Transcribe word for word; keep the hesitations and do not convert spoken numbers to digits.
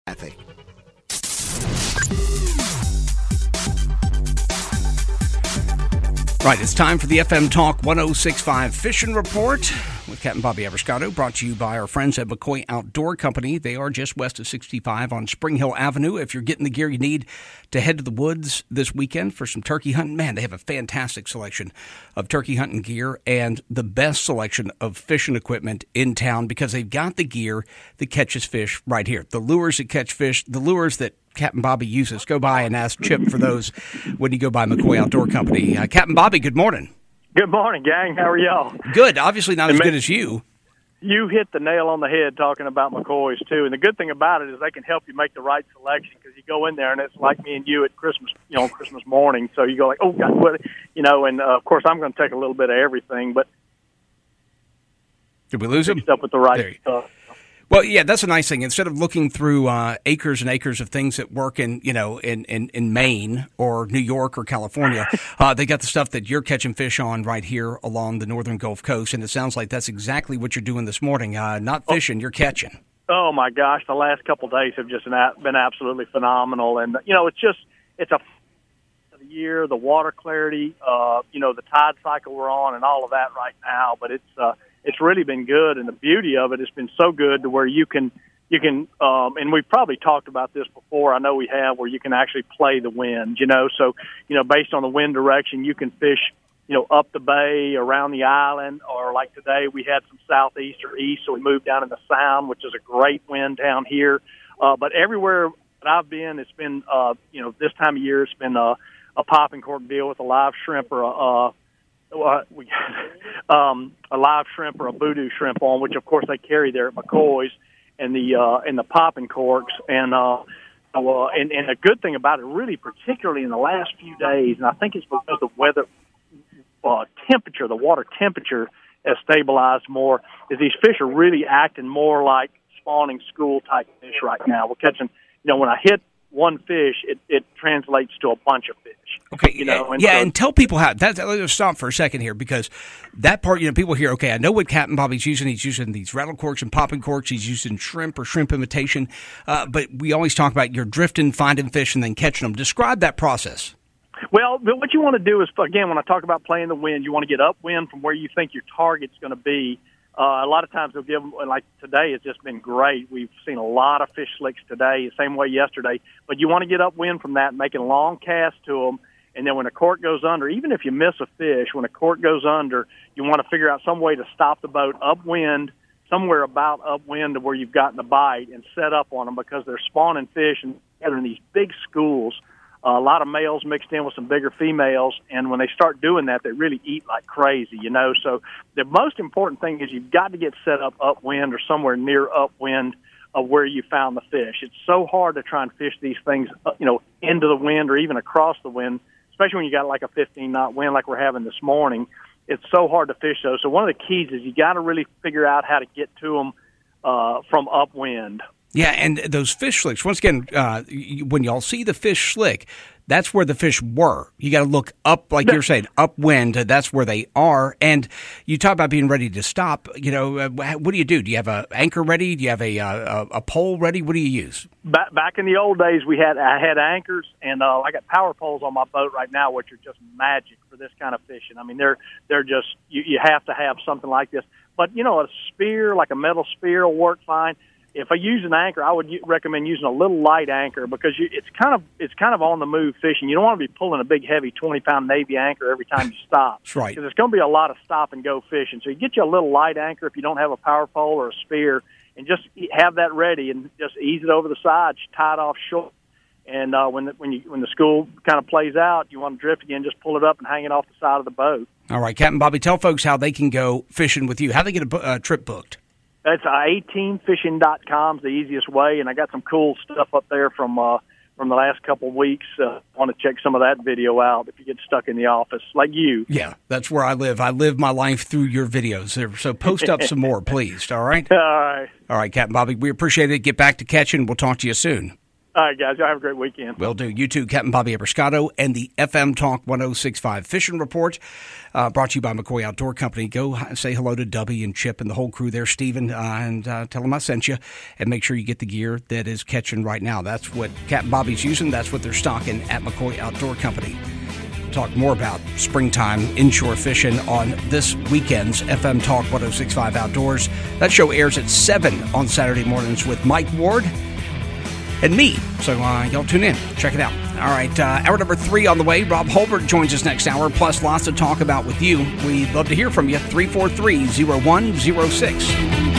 Traffic. Right, it's time for the F M Talk one oh six point five Fishing Report with Captain Bobby Abrascato, brought to you by our friends at McCoy Outdoor Company. They are just west of sixty-five on Spring Hill Avenue. If you're getting the gear you need to head to the woods this weekend for some turkey hunting, man, they have a fantastic selection of turkey hunting gear and the best selection of fishing equipment in town because they've got the gear that catches fish right here. The lures that catch fish, the lures that Captain Bobby uses. Go by and ask Chip for those when you go by McCoy Outdoor Company. Uh, Captain Bobby, good morning. Good morning, gang. How are y'all? Good. Obviously not as good as you. You hit the nail on the head talking about McCoys, too. And the good thing about it is they can help you make the right selection because you go in there and it's like me and you at Christmas, you know, Christmas morning. So you go like, oh, God, what? You know, and, uh, of course, I'm going to take a little bit of everything. But did we lose him? Up with the right stuff. Well, yeah, that's a nice thing. Instead of looking through uh, acres and acres of things that work in, you know, in, in, in Maine or New York or California, uh, they got the stuff that you're catching fish on right here along the northern Gulf Coast, and it sounds like that's exactly what you're doing this morning. Uh, not fishing, you're catching. Oh my gosh, the last couple of days have just been absolutely phenomenal, and you know, it's just it's a the year, the water clarity, uh, you know, the tide cycle we're on, and all of that right now, but it's. Uh, It's really been good, and the beauty of it has been so good to where you can, you can, um, and we've probably talked about this before. I know we have, where you can actually play the wind, you know. So, you know, based on the wind direction, you can fish, you know, up the bay, around the island, or like today we had some southeast or east, so we moved down in the Sound, which is a great wind down here. Uh, but everywhere that I've been, it's been, uh, you know, this time of year, it's been a, a popping cork deal with a live shrimp or a. Uh, Uh, we got um, a live shrimp or a voodoo shrimp on, which of course they carry there at McCoy's, and the uh, and the popping corks, and uh, well, and and a good thing about it, really, particularly in the last few days, and I think it's because the weather uh, temperature, the water temperature has stabilized more, is these fish are really acting more like spawning school type fish right now. We're catching, you know, when I hit one fish, it, it translates to a bunch of fish. Okay, you know, and yeah, so, and tell people how. That, let's stop for a second here because that part, you know, people hear, okay, I know what Captain Bobby's using. He's using these rattle corks and popping corks. He's using shrimp or shrimp imitation. Uh, but we always talk about you're drifting, finding fish, and then catching them. Describe that process. Well, what you want to do is, again, when I talk about playing the wind, you want to get upwind from where you think your target's going to be. Uh, a lot of times they'll give them, like today it's just been great. We've seen a lot of fish slicks today, the same way yesterday. But you want to get upwind from that, making long casts to them. And then when a cork goes under, even if you miss a fish, when a cork goes under, you want to figure out some way to stop the boat upwind, somewhere about upwind to where you've gotten the bite, and set up on them because they're spawning fish and together in these big schools. Uh, a lot of males mixed in with some bigger females, and when they start doing that, they really eat like crazy, you know. So the most important thing is you've got to get set up upwind or somewhere near upwind of where you found the fish. It's so hard to try and fish these things, you know, into the wind or even across the wind, especially when you got like a fifteen-knot wind like we're having this morning. It's so hard to fish those. So one of the keys is you got to really figure out how to get to them uh, from upwind. Yeah, and those fish slicks, once again, uh, when y'all see the fish slick, that's where the fish were. You got to look up, like you're saying, upwind. That's where they are. And you talk about being ready to stop. You know, uh, what do you do? Do you have an anchor ready? Do you have a uh, a pole ready? What do you use? Back, back in the old days, we had I had anchors, and uh, I got power poles on my boat right now, which are just magic for this kind of fishing. I mean, they're they're just you, you have to have something like this. But you know, a spear, like a metal spear, will work fine. If I use an anchor, I would recommend using a little light anchor because you, it's kind of it's kind of on the move fishing. You don't want to be pulling a big, heavy twenty pound Navy anchor every time you stop. That's right. Because it's going to be a lot of stop and go fishing. So you get you a little light anchor if you don't have a power pole or a spear, and just have that ready and just ease it over the side, tie it off short. And uh, when the, when you when the school kind of plays out, you want to drift again, just pull it up and hang it off the side of the boat. All right, Captain Bobby, tell folks how they can go fishing with you. How they get a uh, trip booked. That's uh, eighteen fishing dot com is the easiest way, and I got some cool stuff up there from uh, from the last couple of weeks. Uh, I want to check some of that video out if you get stuck in the office, like you. Yeah, that's where I live. I live my life through your videos. So post up some more, please, all right? All right. All right, Captain Bobby, we appreciate it. Get back to catching. We'll talk to you soon. All right, guys. Y'all have a great weekend. Will do. You too, Captain Bobby Abrascato, and the F M Talk ten sixty-five Fishing Report, uh, brought to you by McCoy Outdoor Company. Go say hello to Dubby and Chip and the whole crew there, Stephen, uh, and uh, tell them I sent you, and make sure you get the gear that is catching right now. That's what Captain Bobby's using. That's what they're stocking at McCoy Outdoor Company. We'll talk more about springtime inshore fishing on this weekend's F M Talk ten sixty-five Outdoors. That show airs at seven on Saturday mornings with Mike Ward and me. So uh, y'all tune in. Check it out. All right, uh, hour number three on the way. Rob Holbert joins us next hour, plus lots to talk about with you. We'd love to hear from you. three four three, zero one zero six.